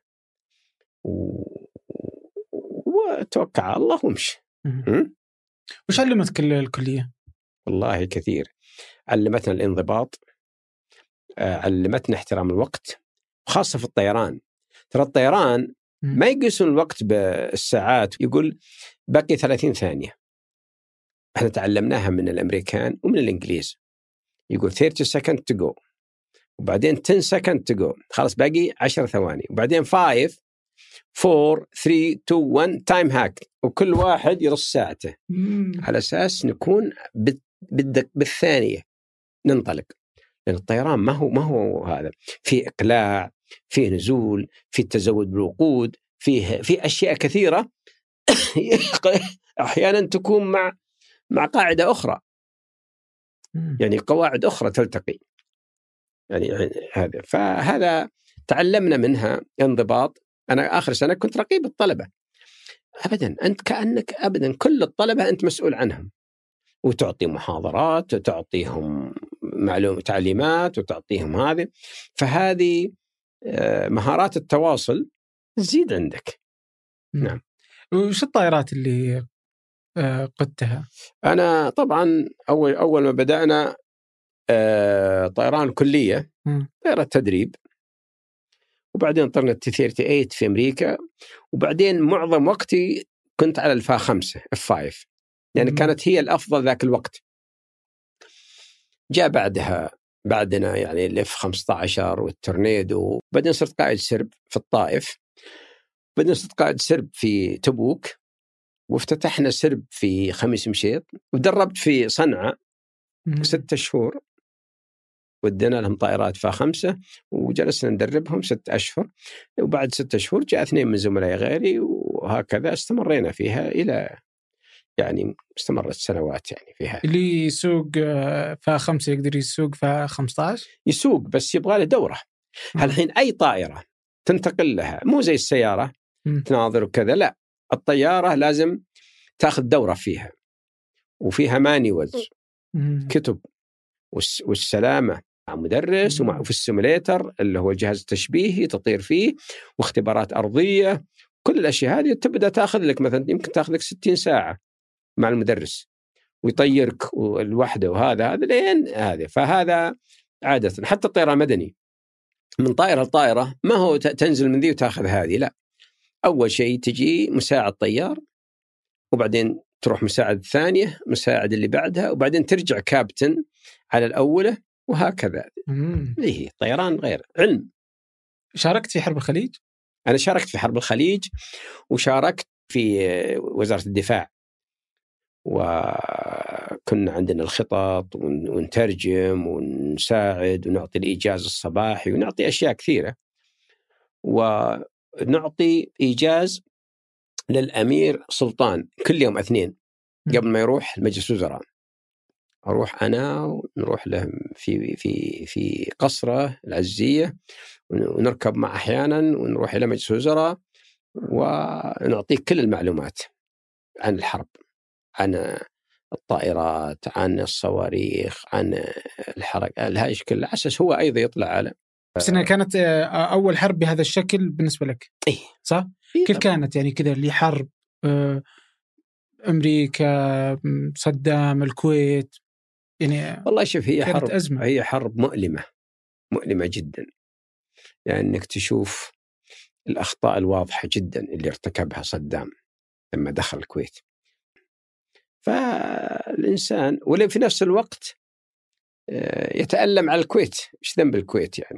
وتوكل على الله وامشي. وش علمتك الكلية؟ والله كثير. علمتنا الانضباط، علمتنا احترام الوقت، خاصة في الطيران. ترى الطيران ما يقيسون الوقت بالساعات، يقول باقي 30 ثانية. احنا تعلمناها من الأمريكان ومن الإنجليز، يقول 30 second to go، وبعدين 10 second to go، خلاص باقي 10 ثواني، وبعدين 5 4 3 2 1 تايم هاك، وكل واحد يرص ساعته على أساس نكون بالثانية ننطلق. لأن الطيران ما هو هذا، في إقلاع، في نزول، في تزود بالوقود، في أشياء كثيرة أحيانا تكون مع قاعدة أخرى. يعني قواعد أخرى تلتقي يعني هذا. فهذا تعلمنا منها انضباط. أنا آخر سنة كنت رقيب الطلبة. أبدا أنت كأنك أبدا كل الطلبة أنت مسؤول عنهم، وتعطي محاضرات وتعطيهم تعليمات وتعطيهم هذه. فهذه مهارات التواصل تزيد عندك. نعم. وش الطائرات اللي قدتها؟ أنا طبعا أول ما بدأنا طيران كلية، طيارة تدريب، وبعدين طرنا T-38 في أمريكا، وبعدين معظم وقتي كنت على الفا 5 F5 يعني كانت هي الأفضل ذاك الوقت. جاء بعدنا يعني الإف 15 والتورنيدو. بعدين صرت قائد سرب في الطائف، بعدين صرت قائد سرب في تبوك، وافتتحنا سرب في خميس مشيط، ودربت في صنعاء 6 شهور، ودينا لهم طائرات فا 5 وجلسنا ندربهم 6 أشهر. وبعد 6 شهور جاء 2 من زملائي غيري، وهكذا استمرينا فيها إلى يعني استمرت سنوات يعني فيها. اللي يسوق فا 5 يقدر يسوق فا 15؟ يسوق بس يبغى له دورة. الحين أي طائرة تنتقل لها مو زي السيارة تناظر وكذا، لا، الطيارة لازم تاخذ دورة فيها، وفيها مانيوالز كتب والسلامة مع مدرس، وفي السيموليتر اللي هو الجهاز التشبيهي تطير فيه، واختبارات أرضية. كل الأشياء هذه تبدأ تأخذ لك مثلا يمكن تأخذ لك 60 ساعة مع المدرس، ويطيرك الوحدة وهذا لين هذا. فهذا عادة حتى الطيران مدني من طائرة لطائرة ما هو تنزل من ذي وتأخذ هذه، لا، أول شيء تجي مساعد طيار، وبعدين تروح مساعد الثانية، مساعد اللي بعدها، وبعدين ترجع كابتن على الأولى، وهكذا. هي طيران غير علم. شاركت في حرب الخليج؟ أنا شاركت في حرب الخليج، وشاركت في وزارة الدفاع، وكنا عندنا الخطط ونترجم ونساعد ونعطي الإيجاز الصباحي ونعطي أشياء كثيرة. ونعطي إيجاز للأمير سلطان كل يوم 2 قبل ما يروح مجلس وزراء. أروح أنا ونروح له في قصره العزية، ونركب معه أحيانا ونروح إلى مجلس وزراء، ونعطيه كل المعلومات عن الحرب، عن الطائرات، عن الصواريخ، عن الحركة، الهايش كله، على أساس هو أيضا يطلع على. بس إنها كانت أول حرب بهذا الشكل بالنسبة لك؟ إيه صح؟ إيه. كيف كانت يعني كذا اللي حرب أمريكا، صدام، الكويت؟ يعني والله شوف، هي حرب أزمة. هي حرب مؤلمة جدا، يعني إنك تشوف الأخطاء الواضحة جدا اللي ارتكبها صدام لما دخل الكويت. فالإنسان ولا في نفس الوقت يتألم على الكويت، إيش ذنب الكويت يعني،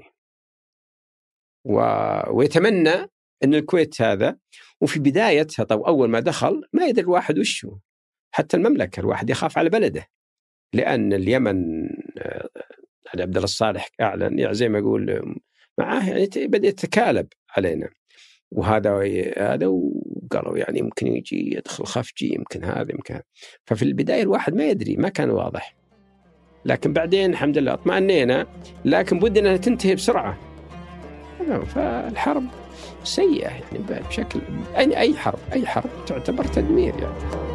ويتمنى أن الكويت هذا. وفي بدايتها طب أول ما دخل ما يدري الواحد وشه، حتى المملكة الواحد يخاف على بلده، لأن اليمن عبد الله الصالح أعلن يعني زي ما يقول معاه يعني بدأ يتكالب علينا، وهذا وقالوا يعني يمكن يجي يدخل خفجي، يمكن هذا يمكن. ففي البداية الواحد ما يدري، ما كان واضح، لكن بعدين الحمد لله اطمأنينا، لكن بدنا أن تنتهي بسرعة. فالحرب سيئة يعني بشكل، أي حرب تعتبر تدمير يعني.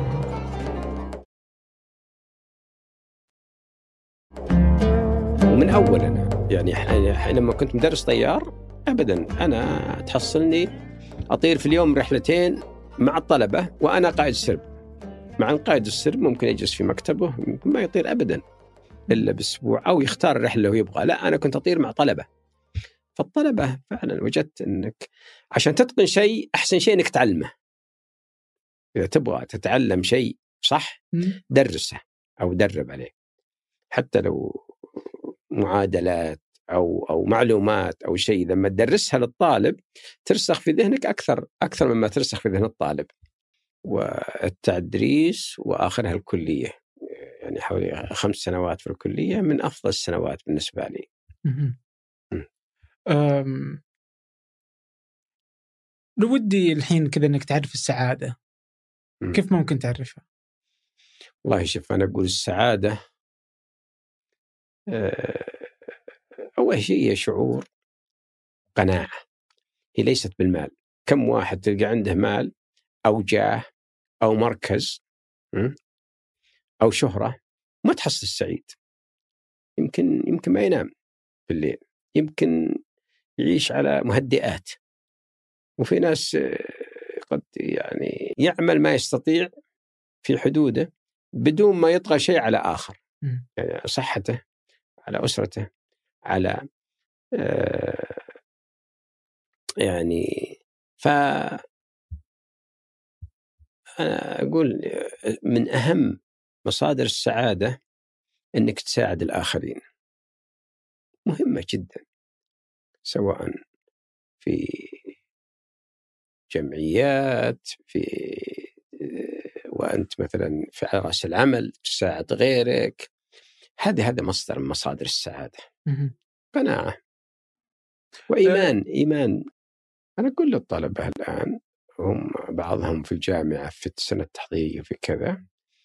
ومن أولنا يعني لما كنت مدرس طيار أبدا أنا تحصلني أطير في اليوم 2 رحلة مع الطلبة، وأنا قائد السرب. مع قائد السرب ممكن يجلس في مكتبه، ممكن ما يطير أبدا إلا بأسبوع، أو يختار الرحلة اللي هو يبغى. لا، أنا كنت أطير مع طلبة. فالطلبة فعلا وجدت أنك عشان تتقن شيء أحسن شيء أنك تعلمه. إذا تبغى تتعلم شيء صح درسه أو درب عليه، حتى لو معادلات أو معلومات أو شيء، لما تدرسها للطالب ترسخ في ذهنك أكثر مما ترسخ في ذهن الطالب. والتدريس وآخرها الكلية، يعني حوالي 5 سنوات في الكلية من أفضل السنوات بالنسبة لي. لو ودي الحين كذا أنك تعرف السعادة، كيف ممكن تعرفها؟ والله شوف، أنا أقول السعادة أول شيء هي شعور قناعة، هي ليست بالمال. كم واحد تلقى عنده مال أو جاه أو مركز أو شهرة ما تحصل السعيد، يمكن ما ينام في الليل، يمكن يعيش على مهدئات. وفي ناس قد يعني يعمل ما يستطيع في حدوده بدون ما يطغى شيء على آخر، يعني صحته، على أسرته، على يعني أنا أقول من أهم مصادر السعادة أنك تساعد الآخرين، مهمة جدا، سواء في جمعيات، وأنت مثلا في رأس العمل تساعد غيرك، هذا مصدر من مصادر السعادة. قناعة وإيمان. أنا أقول للطلبة الآن، هم بعضهم في الجامعة في السنة التحضيرية في كذا،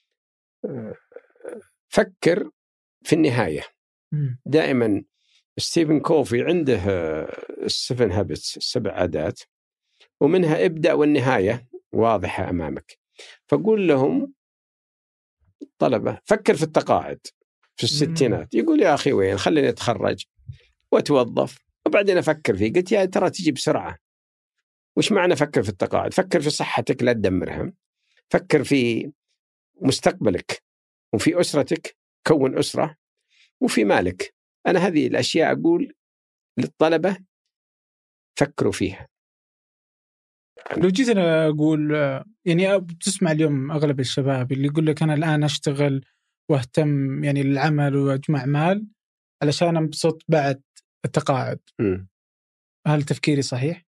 فكر في النهاية. دائما ستيفن كوفي عنده 7 هابتس، 7 عادات، ومنها ابدأ والنهاية واضحة أمامك. فقول لهم طلبة فكر في التقاعد في الستينات، يقول يا أخي وين، خليني أتخرج وأتوظف وبعدين أفكر فيه. قلت يا ترى تجي بسرعة. وش معنى فكر في التقاعد؟ فكر في صحتك لا تدمرها، فكر في مستقبلك وفي أسرتك، كون أسرة، وفي مالك. أنا هذه الأشياء أقول للطلبة فكروا فيها. لو جيت أنا أقول يعني بتسمع اليوم أغلب الشباب اللي يقول لك أنا الآن أشتغل واهتم يعني للعمل وأجمع مال علشان أنبسط بعد التقاعد. هل تفكيري صحيح؟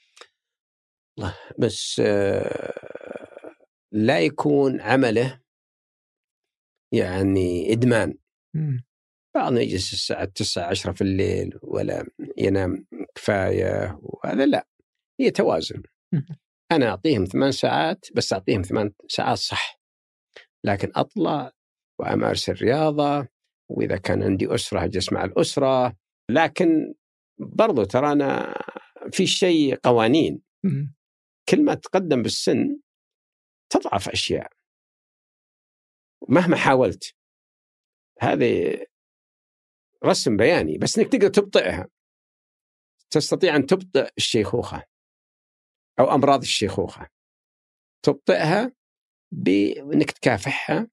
بس لا يكون عمله يعني إدمان. بعضنا يجلس الساعة 9-10 في الليل ولا ينام كفاية، وهذا لا، هي توازن. أنا أعطيهم 8 ساعات، بس أعطيهم 8 ساعات صح، لكن أطلع وأمارس الرياضة، وإذا كان عندي أسرة أجلس مع الأسرة. لكن برضو ترى أنا في شيء قوانين، كل ما تقدم بالسن تضعف أشياء مهما حاولت. هذه رسم بياني، بس إنك تقدر تبطئها. تستطيع أن تبطئ الشيخوخة أو أمراض الشيخوخة، تبطئها بأنك تكافحها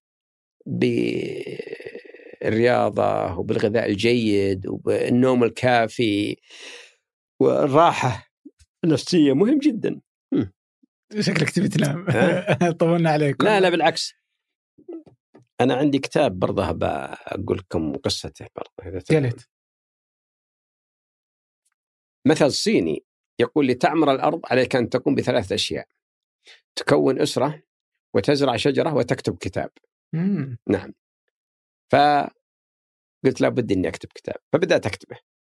بالرياضة وبالغذاء الجيد وبالنوم الكافي والراحة النفسية. مهم جدا. شكلك تبي تنام. طولنا عليك. لا بالعكس، أنا عندي كتاب برضه بقول لكم قصته برضه. قلت مثل صيني يقول لتعمر الأرض عليك أن تقوم ب3 أشياء: تكون أسرة، وتزرع شجرة، وتكتب كتاب. نعم. فقلت لابد أني أكتب كتاب، فبدأت أكتبه.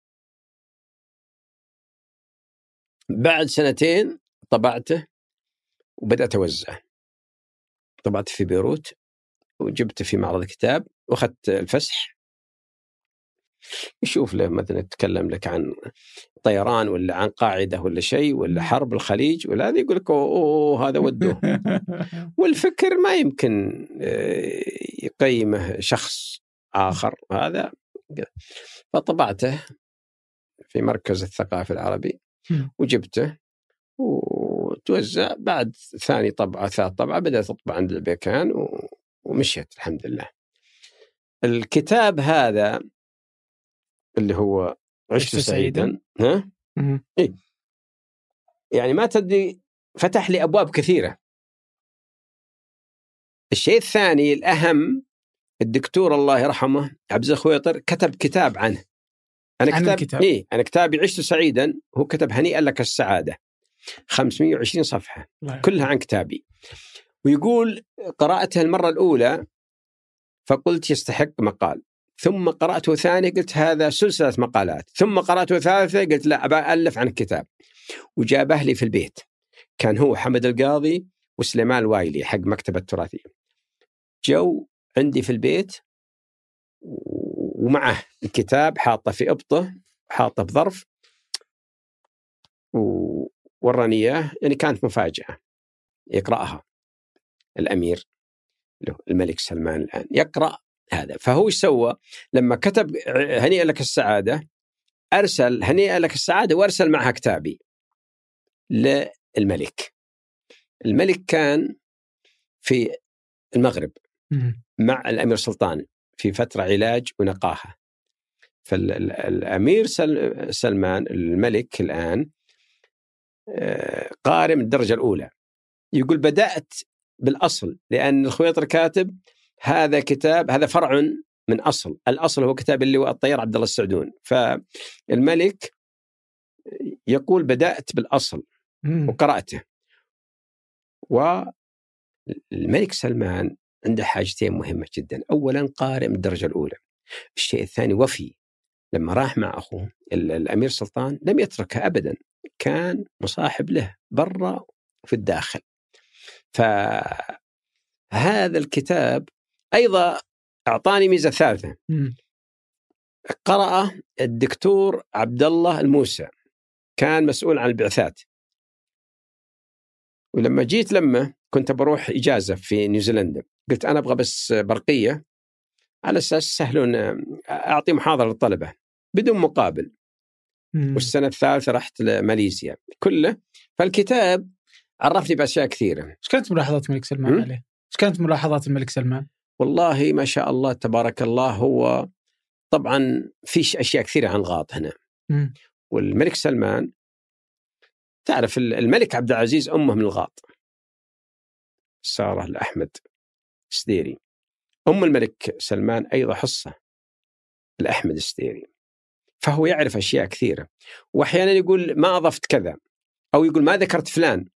بعد 2 طبعته وبدأت أوزعه. طبعت في بيروت وجبته في معرض الكتاب وأخذت الفسح. يشوف له مثلا يتكلم لك عن طيران ولا عن قاعدة ولا شيء ولا حرب الخليج ولا هذا، يقول لك أوه هذا وده. والفكر ما يمكن يقيمه شخص آخر هذا. فطبعته في مركز الثقافي العربي وجبته وتوزع. بعد 2 طبعة 3 طبعة بدأت تطبع عند البيكان ومشيت الحمد لله. الكتاب هذا اللي هو عشت سعيدا، ها؟ إيه؟ يعني ما تدري، فتح لي أبواب كثيرة. الشيء الثاني الأهم، الدكتور الله يرحمه عبد الخويطر كتب كتاب عنه. أنا كتابي عشت سعيدا، هو كتب هنيئا لك السعادة، 520 صفحة كلها عن كتابي. ويقول قرأتها المرة الأولى فقلت يستحق مقال، ثم قرأته ثاني قلت هذا سلسلة مقالات، ثم قرأته ثالثة قلت لا أبى ألف عن الكتاب. وجاب أهلي في البيت، كان هو حمد القاضي وسليمان الوايلي حق مكتبة التراثية، جو عندي في البيت ومعه الكتاب حاطه في إبطه، حاطه بظرف، ووراني إياه. يعني كانت مفاجأة يقرأها الأمير له الملك سلمان الآن، يقرأ هذا. فهو ايش سوى لما كتب هنيئا لك السعادة؟ أرسل هنيئا لك السعادة وأرسل معها كتابي للملك. الملك كان في المغرب مع الأمير سلطان في فترة علاج ونقاهة. فالأمير سلمان الملك الآن قارئ من الدرجة الأولى، يقول بدأت بالأصل، لأن الخويطر كاتب هذا كتاب، هذا فرع من أصل، الأصل هو كتاب اللواء الطيار عبد الله السعدون. فالملك يقول بدأت بالأصل وقرأته. والملك سلمان عنده حاجتين مهمة جدا. أولا قارئ من الدرجة الأولى. الشيء الثاني وفي. لما راح مع أخوه الأمير سلطان لم يتركه أبدا، كان مصاحب له برا في الداخل. فهذا الكتاب أيضا أعطاني ميزة ثالثة. قرأ الدكتور عبد الله الموسى، كان مسؤول عن البعثات. ولما جيت لما كنت بروح إجازة في نيوزيلندا، قلت أنا أبغى بس برقية على أساس سهلون أعطي محاضرة للطلبة بدون مقابل. والسنة الثالثة رحت لماليزيا كله. فالكتاب عرفني بأشياء كثيرة. إيش كانت ملاحظات الملك سلمان عليه؟ إيش كانت ملاحظات الملك سلمان؟ والله ما شاء الله تبارك الله. هو طبعا فيش أشياء كثيرة عن الغاط هنا. والملك سلمان تعرف الملك عبد العزيز أمه من الغاط، سارة الأحمد السديري. أم الملك سلمان أيضا حصة الأحمد السديري. فهو يعرف أشياء كثيرة. وأحيانا يقول ما أضفت كذا، أو يقول ما ذكرت فلان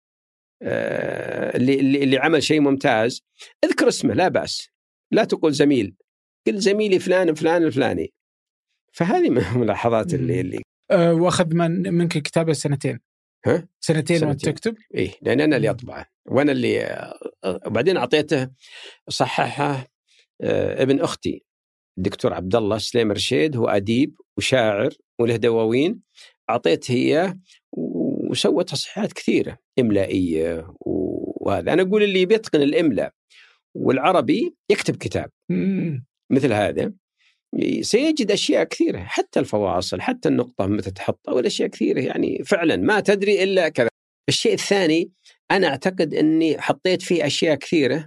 اللي عمل شيء ممتاز، اذكر اسمه لا بأس، لا تقول زميل، قل زميلي فلان فلان الفلاني. فهذه ملاحظات اللي وأخذ منك كتابة سنتين. سنتين وأنت تكتب؟ إيه، لأن أنا اللي أطبعه وأنا اللي وبعدين أعطيته صححه ابن أختي الدكتور عبد الله سليم رشيد، هو أديب وشاعر وله دواوين، أعطيته هي وسوت تصحيحات كثيرة إملائية. وهذا أنا أقول اللي بيتقن الإملاء والعربي يكتب كتاب مثل هذا سيجد أشياء كثيرة، حتى الفواصل، حتى النقطة متى تحطها، والأشياء كثيرة يعني فعلا ما تدري إلا كذا. الشيء الثاني أنا أعتقد أني حطيت فيه أشياء كثيرة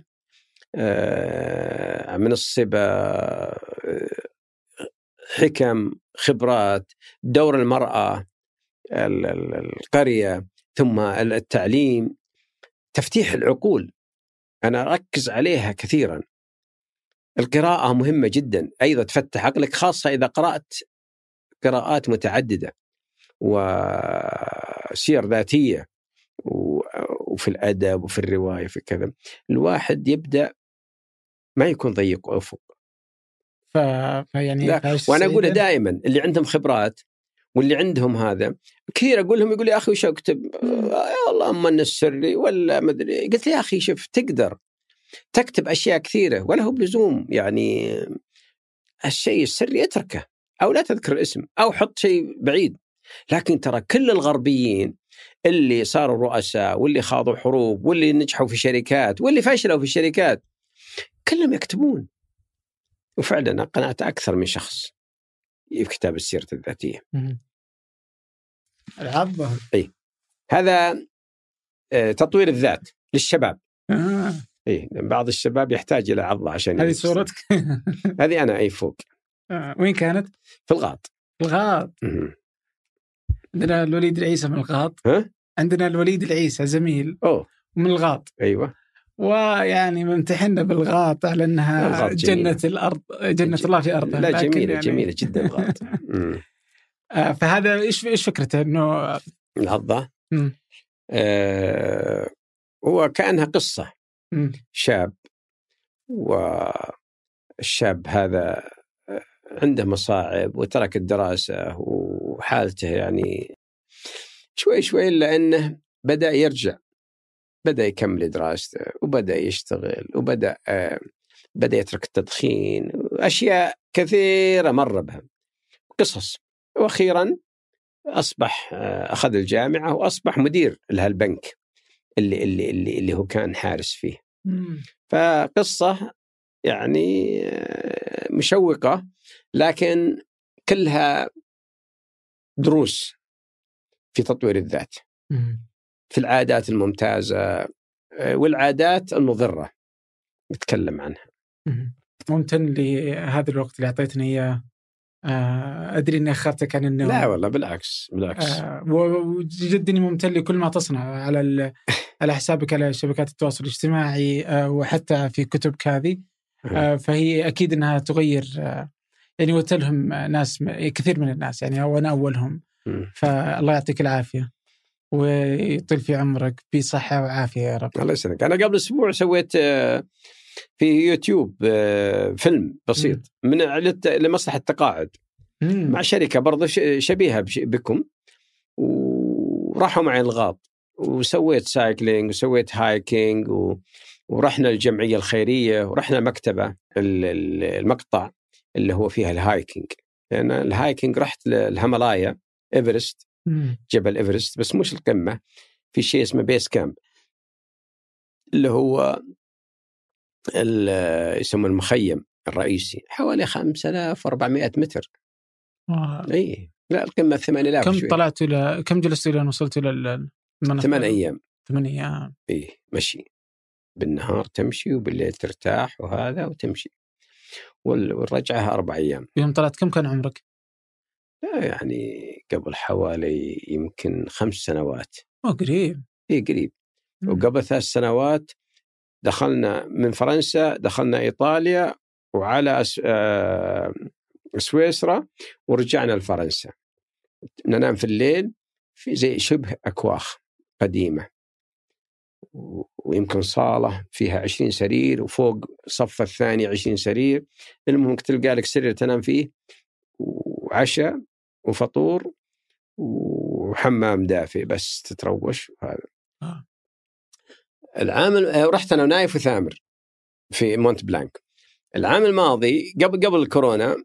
من الصبا، حكم، خبرات، دور المرأة، القرية، ثم التعليم، تفتيح العقول، أنا أركز عليها كثيرا. القراءة مهمة جدا أيضا، تفتح عقلك، خاصة إذا قرأت قراءات متعددة وسير ذاتية وفي الأدب وفي الرواية في كذا، الواحد يبدأ ما يكون ضيق أفق. فيعني وأنا أقول دائما اللي عندهم خبرات واللي عندهم هذا كثير أقول لهم، يقول يا أخي وش أكتب؟ يا الله أمن السري ولا مدري. قلت لي يا أخي شوف، تقدر تكتب أشياء كثيرة ولا هو بلزوم يعني الشيء السري اتركه، أو لا تذكر الاسم، أو حط شيء بعيد. لكن ترى كل الغربيين اللي صاروا رؤساء واللي خاضوا حروب واللي نجحوا في شركات واللي فشلوا في شركات كلهم يكتبون. وفعلا قناعت أكثر من شخص في كتاب السيرة الذاتية. العظة أي هذا تطوير الذات للشباب. إيه، بعض الشباب يحتاج إلى عضة عشان هذه صورتك. هذه أنا أي فوق. وين كانت؟ في الغاط. الغاط. عندنا الوليد العيسى من الغاط. عندنا الوليد العيسى زميل من الغاط. أيوة. ويعني ممتحنا بالغاط على أنها جنة الأرض، جنة الله في أرضها. لا جميلة يعني جميلة جدا الغاط. فهذا إيش فكرته إنه العضة؟ هو كأنها قصة. شاب، والشاب هذا عنده مصاعب وترك الدراسة وحالته يعني شوي شوي، إلا أنه بدأ يرجع، بدأ يكمل دراسته وبدأ يشتغل وبدأ يترك التدخين، أشياء كثيرة مر بها قصص. وأخيرا أصبح أخذ الجامعة وأصبح مدير لهالبنك اللي هو كان حارس فيه. فقصة يعني مشوقة، لكن كلها دروس في تطوير الذات، في العادات الممتازة والعادات المضرة نتكلم عنها. ممتن لهذا الوقت اللي أعطيتني إياه. أدري أني أخرتك عن النوم. لا والله بالعكس. وجدني ممتن لكل ما تصنع على حسابك على شبكات التواصل الاجتماعي، وحتى في كتبك هذه. فهي أكيد أنها تغير، يعني وتلهم ناس كثير من الناس، يعني وأنا أولهم. فالله يعطيك العافية ويطيل في عمرك بصحة وعافية يا رب. الله يسلمك. أنا قبل أسبوع سويت في يوتيوب فيلم بسيط لمصلحة التقاعد مع شركة برضه شبيهة بكم، وراحوا معي الغاط، وسويت سايكلينج وسويت هايكينج، ورحنا الجمعية الخيرية، ورحنا مكتبة المقطع اللي هو فيها الهايكينج. لأن يعني الهايكينج رحت للهيمالايا، إيفرست، جبل إيفرست، بس مش القمة، في شيء اسمه بيس كامب اللي هو يسمى المخيم الرئيسي، حوالي 5400 متر. اي لا، القمة 8000. كم طلعت كم جلست إلى أن وصلت إلى المنطقة؟ 8 أيام. 8 أيام. اي مشي، بالنهار تمشي وبالليل ترتاح وهذا وتمشي، والرجعة 4 أيام. يوم طلعت كم كان عمرك؟ يعني قبل حوالي يمكن 5 سنوات. قريب. اي قريب. وقبل 3 سنوات دخلنا من فرنسا، دخلنا إيطاليا وعلى سويسرا، ورجعنا لفرنسا. ننام في الليل في زي شبه أكواخ قديمة، ويمكن صالة فيها 20 سرير، وفوق صف الثاني 20 سرير. المهم تلقى لك سرير تنام فيه، وعشاء وفطور وحمام دافئ بس تتروش. هذا العام رحت أنا ونايف وثامر في مونت بلانك. العام الماضي قبل الكورونا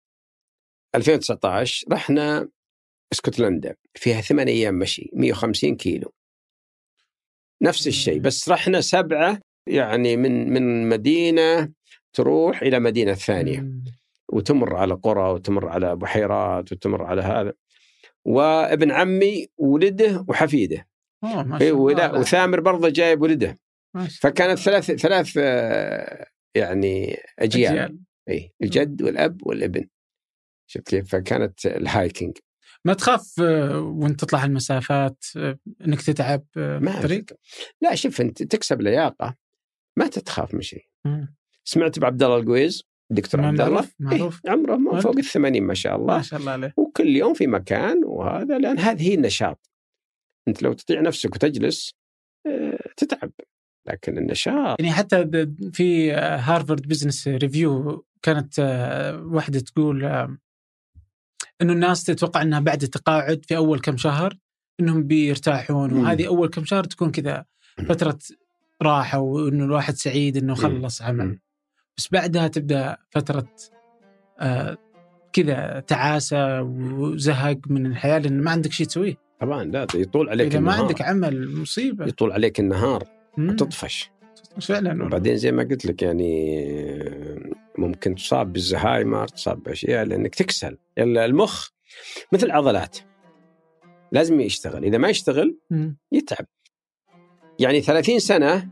2019 رحنا اسكتلندا، فيها 8 أيام مشي، 150 كيلو، نفس الشيء، بس رحنا 7، يعني من مدينة تروح إلى مدينة ثانية، وتمر على قرى وتمر على بحيرات وتمر على هذا. وابن عمي ولده وحفيده، وثامر برضه جايب ولده، فكانت ثلاث يعني أجيال. إيه، الجد والأب والابن. شفت كيف؟ فكانت الهايكينج. ما تخاف وانت تطلع المسافات انك تتعب بالطريق؟ لا، شوف، انت تكسب لياقة، ما تتخاف من شيء. سمعت بعبد الله القويز، دكتور عبد الله، معروف. إيه، عمره فوق 80 ما شاء الله، ما شاء الله عليه، وكل يوم في مكان وهذا، لأن هذه هي النشاط. انت لو تطيع نفسك وتجلس تتعب، لكن النشاط يعني حتى في هارفارد بزنس ريفيو كانت واحدة تقول إنه الناس تتوقع أنها بعد التقاعد في أول كم شهر إنهم بيرتاحون، وهذه أول كم شهر تكون كذا فترة راحة، وإنه الواحد سعيد إنه خلص عمل، بس بعدها تبدأ فترة كذا تعاسة وزهق من الحياة، لأن ما عندك شيء تسويه. طبعا لا، يطول عليك إذا النهار، ما عندك عمل مصيبة، يطول عليك النهار وتطفش فعلا. وبعدين زي ما قلت لك يعني ممكن تصاب بالزهايمر، تصاب بأشياء، لأنك تكسل. المخ مثل العضلات، لازم يشتغل، إذا ما يشتغل يتعب. يعني 30 سنة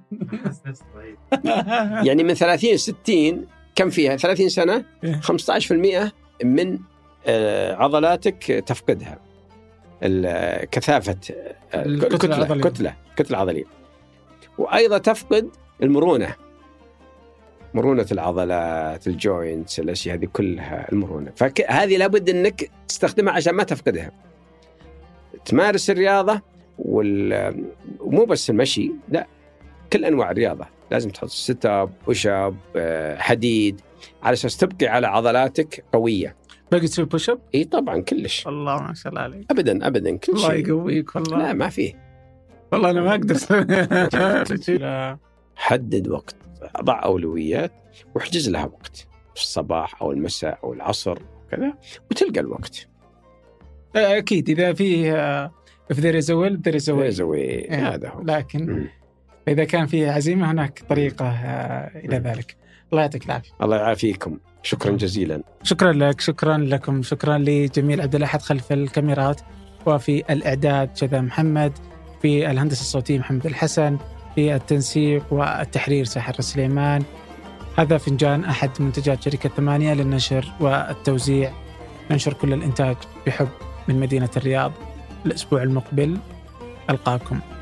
يعني من 30-60 كم فيها 30 سنة 15% من عضلاتك تفقدها، كثافة كتلة عضلية، وأيضا تفقد المرونة، مرونة العضلات، الجوينتس، الأشياء هذه كلها المرونة. فهذه لابد أنك تستخدمها عشان ما تفقدها. تمارس الرياضة ومو بس المشي، لا، كل أنواع الرياضة لازم تحط ست اب، بوش اب، حديد، على أساس تبقي على عضلاتك قوية. باقي تسوي بوش اب؟ إيه طبعا كلش. الله ما شاء الله عليك. أبدا كل الله شيء. الله يقويك والله. لا ما فيه والله أنا ما أقدر. حدد وقت، ضع أولويات واحجز لها وقت في الصباح أو المساء أو العصر كذا، وتلقى الوقت. أكيد إذا فيه if there is a will there is a way. هذا هو. لكن إذا كان فيه عزيمة هناك طريقة إلى ذلك. الله يعطيك العافية. الله يعافيكم. شكرا جزيلا. شكرا لك، شكرا لكم، شكرا لجميل عبد الأحد خلف الكاميرات، وفي الإعداد شذا محمد، في الهندسة الصوتية محمد الحسن، في التنسيق والتحرير ساحر السليمان. هذا فنجان، أحد منتجات شركة 8 للنشر والتوزيع. ننشر كل الإنتاج بحب من مدينة الرياض. الأسبوع المقبل ألقاكم.